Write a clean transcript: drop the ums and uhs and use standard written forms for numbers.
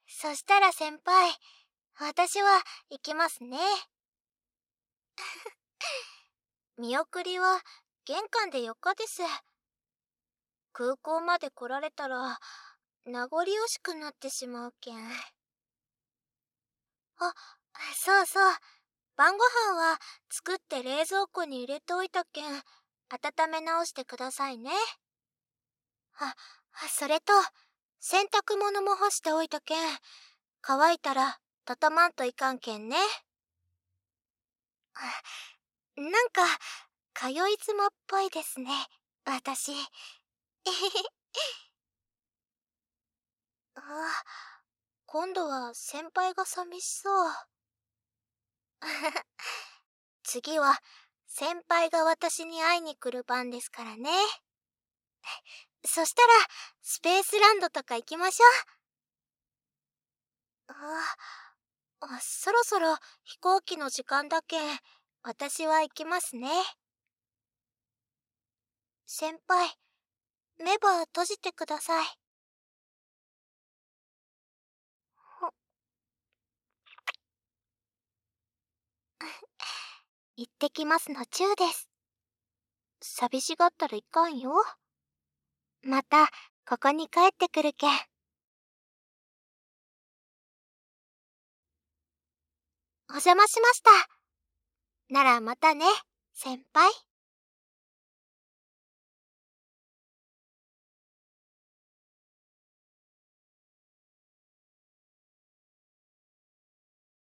そしたら先輩、私は行きますね。見送りは玄関で4日です。空港まで来られたら名残惜しくなってしまうけん。あ、そうそう。晩ご飯は作って冷蔵庫に入れておいたけん、温め直してくださいね。それと、洗濯物も干しておいたけん、乾いたら畳まんといかんけんね。なんか、通い妻っぽいですね、私。今度は先輩が寂しそう。次は先輩が私に会いに来る番ですからね。そしたらスペースランドとか行きましょう。そろそろ飛行機の時間だけん、私は行きますね。先輩、目ば閉じてください。行ってきますのチューです。寂しがったらいかんよ。また、ここに帰ってくるけん。お邪魔しました。ならまたね、先輩。